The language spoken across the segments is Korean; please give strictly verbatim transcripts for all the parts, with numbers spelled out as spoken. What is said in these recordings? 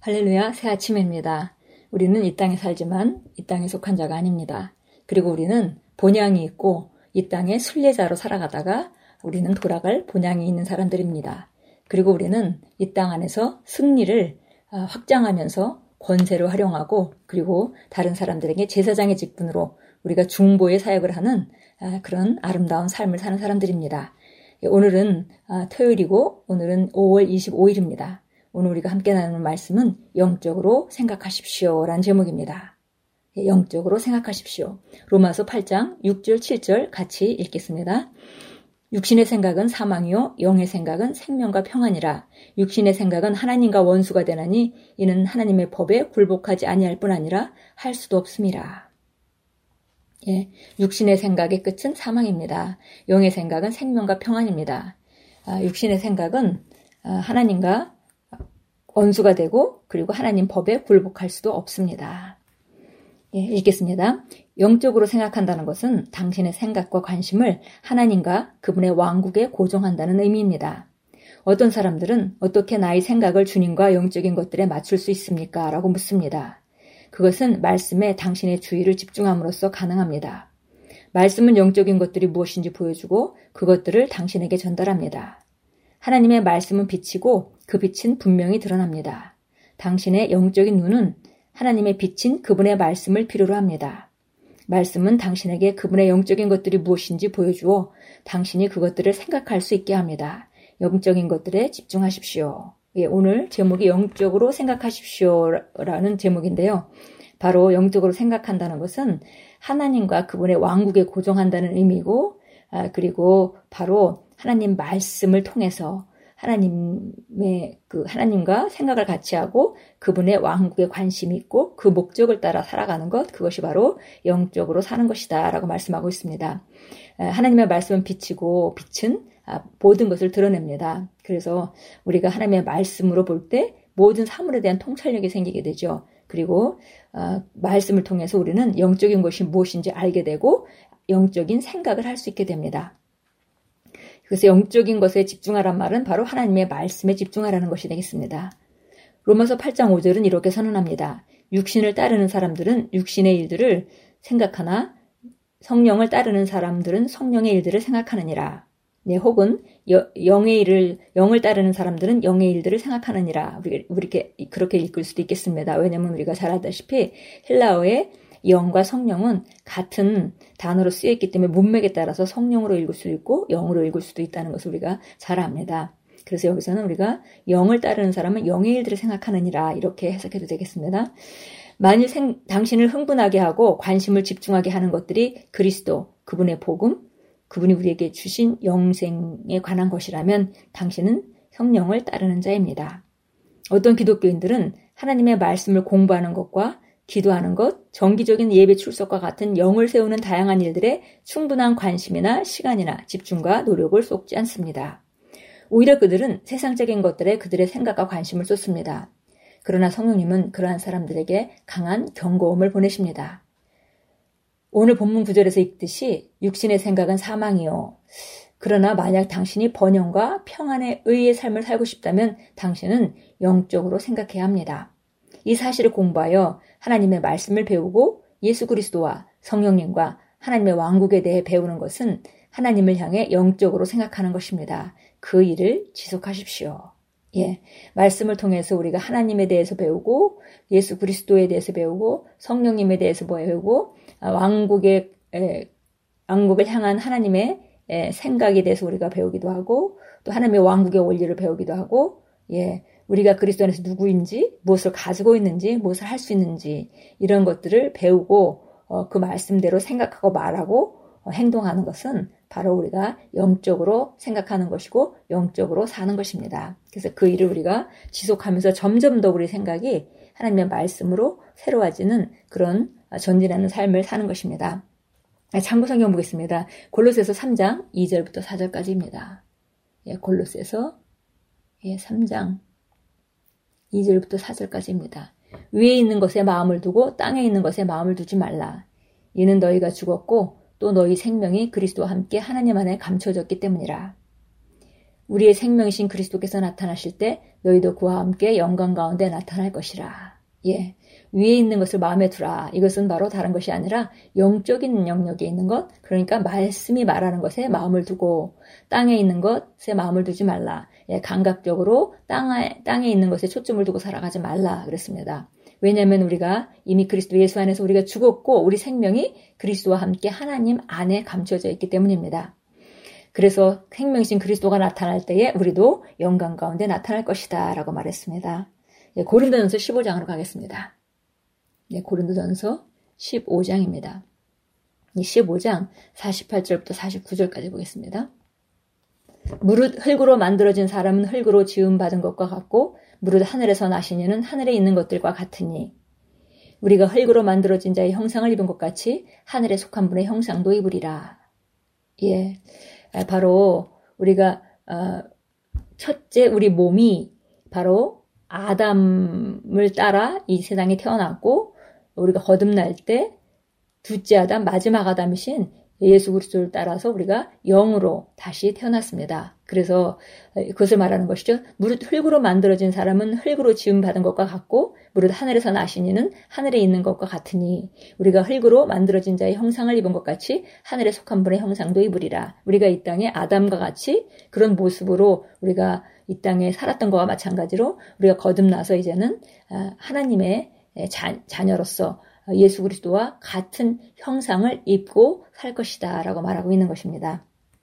할렐루야, 새 아침입니다. 우리는 이 땅에 살지만 이 땅에 속한 자가 아닙니다. 그리고 우리는 본향이 있고 이 땅의 순례자로 살아가다가 우리는 돌아갈 본향이 있는 사람들입니다. 그리고 우리는 이 땅 안에서 승리를 확장하면서 권세를 활용하고 그리고 다른 사람들에게 제사장의 직분으로 우리가 중보의 사역을 하는 그런 아름다운 삶을 사는 사람들입니다. 오늘은 토요일이고 오늘은 오월 이십오일입니다. 오늘 우리가 함께 나누는 말씀은 영적으로 생각하십시오 라는 제목입니다. 영적으로 생각하십시오. 로마서 팔 장 육 절 칠 절 같이 읽겠습니다. 육신의 생각은 사망이요 영의 생각은 생명과 평안이라. 육신의 생각은 하나님과 원수가 되나니 이는 하나님의 법에 굴복하지 아니할 뿐 아니라 할 수도 없음이라. 예, 육신의 생각의 끝은 사망입니다. 영의 생각은 생명과 평안입니다. 아, 육신의 생각은 아, 하나님과 원수가 되고 그리고 하나님 법에 굴복할 수도 없습니다. 예, 읽겠습니다. 영적으로 생각한다는 것은 당신의 생각과 관심을 하나님과 그분의 왕국에 고정한다는 의미입니다. 어떤 사람들은 어떻게 나의 생각을 주님과 영적인 것들에 맞출 수 있습니까? 라고 묻습니다. 그것은 말씀에 당신의 주의를 집중함으로써 가능합니다. 말씀은 영적인 것들이 무엇인지 보여주고 그것들을 당신에게 전달합니다. 하나님의 말씀은 빛이고 그 빛은 분명히 드러납니다. 당신의 영적인 눈은 하나님의 빛인 그분의 말씀을 필요로 합니다. 말씀은 당신에게 그분의 영적인 것들이 무엇인지 보여주어 당신이 그것들을 생각할 수 있게 합니다. 영적인 것들에 집중하십시오. 예, 오늘 제목이 영적으로 생각하십시오라는 제목인데요. 바로 영적으로 생각한다는 것은 하나님과 그분의 왕국에 고정한다는 의미고 아, 그리고 바로 하나님 말씀을 통해서 하나님의 그 하나님과 생각을 같이 하고 그분의 왕국에 관심이 있고 그 목적을 따라 살아가는 것, 그것이 바로 영적으로 사는 것이다라고 말씀하고 있습니다. 하나님의 말씀은 빛이고 빛은 모든 것을 드러냅니다. 그래서 우리가 하나님의 말씀으로 볼 때 모든 사물에 대한 통찰력이 생기게 되죠. 그리고 말씀을 통해서 우리는 영적인 것이 무엇인지 알게 되고 영적인 생각을 할 수 있게 됩니다. 그래서 영적인 것에 집중하란 말은 바로 하나님의 말씀에 집중하라는 것이 되겠습니다. 로마서 팔 장 오 절은 이렇게 선언합니다. 육신을 따르는 사람들은 육신의 일들을 생각하나 성령을 따르는 사람들은 성령의 일들을 생각하느니라. 네, 혹은 여, 영의 일을 영을 따르는 사람들은 영의 일들을 생각하느니라. 우리 이렇게 그렇게 읽을 수도 있겠습니다. 왜냐하면 우리가 잘 알다시피 헬라어의 영과 성령은 같은 단어로 쓰여있기 때문에 문맥에 따라서 성령으로 읽을 수도 있고 영으로 읽을 수도 있다는 것을 우리가 잘 압니다. 그래서 여기서는 우리가 영을 따르는 사람은 영의 일들을 생각하느니라 이렇게 해석해도 되겠습니다. 만일 생, 당신을 흥분하게 하고 관심을 집중하게 하는 것들이 그리스도, 그분의 복음, 그분이 우리에게 주신 영생에 관한 것이라면 당신은 성령을 따르는 자입니다. 어떤 기독교인들은 하나님의 말씀을 공부하는 것과 기도하는 것, 정기적인 예배 출석과 같은 영을 세우는 다양한 일들에 충분한 관심이나 시간이나 집중과 노력을 쏟지 않습니다. 오히려 그들은 세상적인 것들에 그들의 생각과 관심을 쏟습니다. 그러나 성령님은 그러한 사람들에게 강한 경고음을 보내십니다. 오늘 본문 구절에서 읽듯이 육신의 생각은 사망이요. 그러나 만약 당신이 번영과 평안의 의의 삶을 살고 싶다면 당신은 영적으로 생각해야 합니다. 이 사실을 공부하여 하나님의 말씀을 배우고 예수 그리스도와 성령님과 하나님의 왕국에 대해 배우는 것은 하나님을 향해 영적으로 생각하는 것입니다. 그 일을 지속하십시오. 예, 말씀을 통해서 우리가 하나님에 대해서 배우고 예수 그리스도에 대해서 배우고 성령님에 대해서 배우고 왕국의 에, 왕국을 향한 하나님의 에, 생각에 대해서 우리가 배우기도 하고 또 하나님의 왕국의 원리를 배우기도 하고 예. 우리가 그리스도 안에서 누구인지, 무엇을 가지고 있는지, 무엇을 할 수 있는지 이런 것들을 배우고 어, 그 말씀대로 생각하고 말하고 어, 행동하는 것은 바로 우리가 영적으로 생각하는 것이고 영적으로 사는 것입니다. 그래서 그 일을 우리가 지속하면서 점점 더 우리 생각이 하나님의 말씀으로 새로워지는 그런 전진하는 삶을 사는 것입니다. 참고 성경 보겠습니다. 골로새서 삼 장 이 절부터 사 절까지입니다. 예, 골로새서 예, 삼 장 이 절부터 사 절까지입니다. 위에 있는 것에 마음을 두고 땅에 있는 것에 마음을 두지 말라. 이는 너희가 죽었고 또 너희 생명이 그리스도와 함께 하나님 안에 감춰졌기 때문이라. 우리의 생명이신 그리스도께서 나타나실 때 너희도 그와 함께 영광 가운데 나타날 것이라. 예, 위에 있는 것을 마음에 두라. 이것은 바로 다른 것이 아니라 영적인 영역에 있는 것, 그러니까 말씀이 말하는 것에 마음을 두고 땅에 있는 것에 마음을 두지 말라. 예, 감각적으로 땅에, 땅에 있는 것에 초점을 두고 살아가지 말라 그랬습니다. 왜냐하면 우리가 이미 그리스도 예수 안에서 우리가 죽었고 우리 생명이 그리스도와 함께 하나님 안에 감춰져 있기 때문입니다. 그래서 생명이신 그리스도가 나타날 때에 우리도 영광 가운데 나타날 것이다 라고 말했습니다. 예, 고린도전서 십오 장으로 가겠습니다. 예, 고린도전서 십오 장입니다. 십오 장 사십팔 절부터 사십구 절까지 보겠습니다. 무릇 흙으로 만들어진 사람은 흙으로 지음받은 것과 같고 무릇 하늘에서 나신 이는 하늘에 있는 것들과 같으니 우리가 흙으로 만들어진 자의 형상을 입은 것 같이 하늘에 속한 분의 형상도 입으리라. 예, 바로 우리가 첫째 우리 몸이 바로 아담을 따라 이 세상에 태어났고 우리가 거듭날 때 둘째 아담, 마지막 아담이신 예수 그리스도를 따라서 우리가 영으로 다시 태어났습니다. 그래서 그것을 말하는 것이죠. 무릇 흙으로 만들어진 사람은 흙으로 지음받은 것과 같고 무릇 하늘에서 나신 이는 하늘에 있는 것과 같으니 우리가 흙으로 만들어진 자의 형상을 입은 것 같이 하늘에 속한 분의 형상도 입으리라. 우리가 이 땅에 아담과 같이 그런 모습으로 우리가 이 땅에 살았던 것과 마찬가지로 우리가 거듭나서 이제는 하나님의 자, 자녀로서 예수 그리스도와 같은 형상을 입고 살 것이다 라고 말하고 있는 것입니다.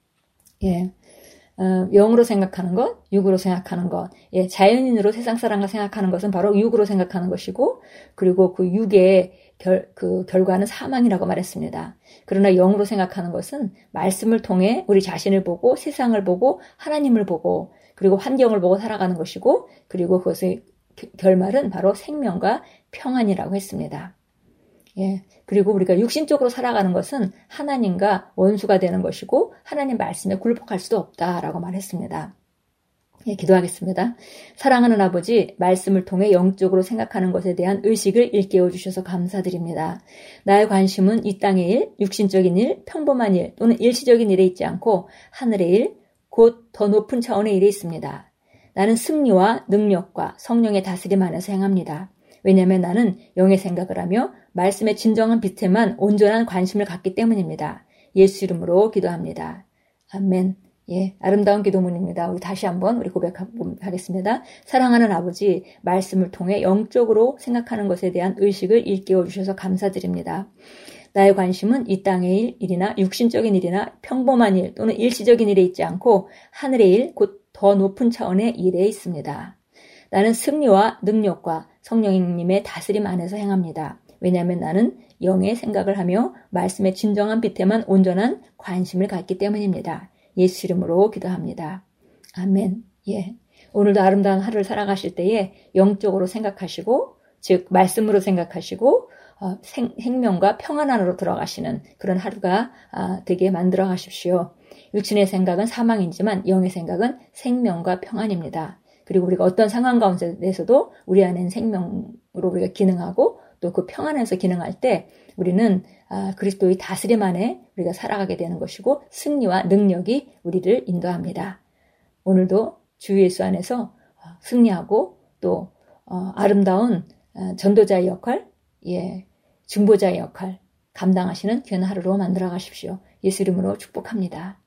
예, 어, 영으로 생각하는 것, 육으로 생각하는 것, 예, 자연인으로 세상 사람과 생각하는 것은 바로 육으로 생각하는 것이고 그리고 그 육의 결, 그 결과는 사망이라고 말했습니다. 그러나 영으로 생각하는 것은 말씀을 통해 우리 자신을 보고 세상을 보고 하나님을 보고 그리고 환경을 보고 살아가는 것이고 그리고 그것의 결말은 바로 생명과 평안이라고 했습니다. 예, 그리고 우리가 육신적으로 살아가는 것은 하나님과 원수가 되는 것이고 하나님 말씀에 굴복할 수도 없다라고 말했습니다. 예, 기도하겠습니다. 사랑하는 아버지, 말씀을 통해 영적으로 생각하는 것에 대한 의식을 일깨워 주셔서 감사드립니다. 나의 관심은 이 땅의 일, 육신적인 일, 평범한 일 또는 일시적인 일에 있지 않고 하늘의 일, 곧 더 높은 차원의 일에 있습니다. 나는 승리와 능력과 성령의 다스림 안에서 행합니다. 왜냐하면 나는 영의 생각을 하며 말씀의 진정한 빛에만 온전한 관심을 갖기 때문입니다. 예수 이름으로 기도합니다. 아멘. 예, 아름다운 기도문입니다. 우리 다시 한번 우리 고백하겠습니다. 사랑하는 아버지, 말씀을 통해 영적으로 생각하는 것에 대한 의식을 일깨워 주셔서 감사드립니다. 나의 관심은 이 땅의 일, 일이나 육신적인 일이나 평범한 일 또는 일시적인 일에 있지 않고 하늘의 일, 곧 더 높은 차원의 일에 있습니다. 나는 승리와 능력과 성령님의 다스림 안에서 행합니다. 왜냐하면 나는 영의 생각을 하며 말씀의 진정한 빛에만 온전한 관심을 갖기 때문입니다. 예수 이름으로 기도합니다. 아멘. 예. 오늘도 아름다운 하루를 살아가실 때에 영적으로 생각하시고 즉 말씀으로 생각하시고 어, 생, 생명과 평안 안으로 들어가시는 그런 하루가 아, 되게 만들어 가십시오. 육신의 생각은 사망이지만 영의 생각은 생명과 평안입니다. 그리고 우리가 어떤 상황 가운데서도 우리 안에는 생명으로 우리가 기능하고 또 그 평안 안에서 기능할 때 우리는 아, 그리스도의 다스림 안에 우리가 살아가게 되는 것이고 승리와 능력이 우리를 인도합니다. 오늘도 주 예수 안에서 승리하고 또 어, 아름다운 어, 전도자의 역할, 예, 중보자의 역할 감당하시는 귀한 하루로 만들어 가십시오. 예수 이름으로 축복합니다.